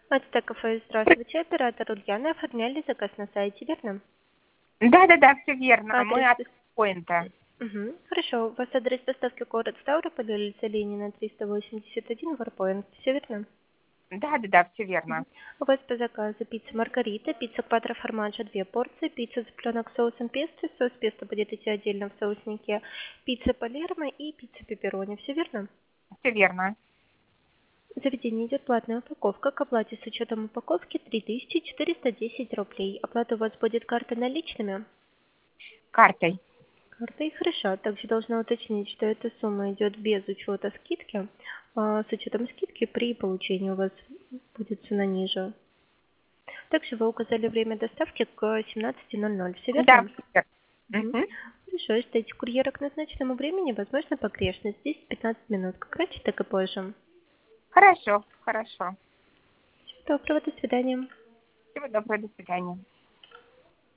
Ацтек кафе, здравствуйте. Оператор Ульяна. Оформляли заказ на сайте, верно? Да, все верно. Мы Адрес... от поинта. Угу. Хорошо. У вас адрес доставки город Ставрополь, улица Ленина, 381, Варпоинт. Все верно? Да, все верно. Мгм. У вас по заказу пицца Маргарита, пицца Квадро Формаджо 2 порции, пицца цыпленок с соусом песто, соус песто будет идти отдельно в соуснике, пицца Палермо и пицца пепперони. Все верно? Все верно. В заведении идет платная упаковка. К оплате с учетом упаковки 3410 рублей. Оплата у вас будет картой наличными? Картой. Картой, хорошо. Также должна уточнить, что эта сумма идет без учета скидки. С учетом скидки при получении у вас будет цена ниже. Также вы указали время доставки к 17:00. Все Да, верно? все верно. Мгм. Мгм. Хорошо, ждите курьера к назначенному времени, возможно погрешность. 10-15 минут, как раньше, так и позже. Хорошо. Всего доброго, до свидания. Всего доброго, до свидания.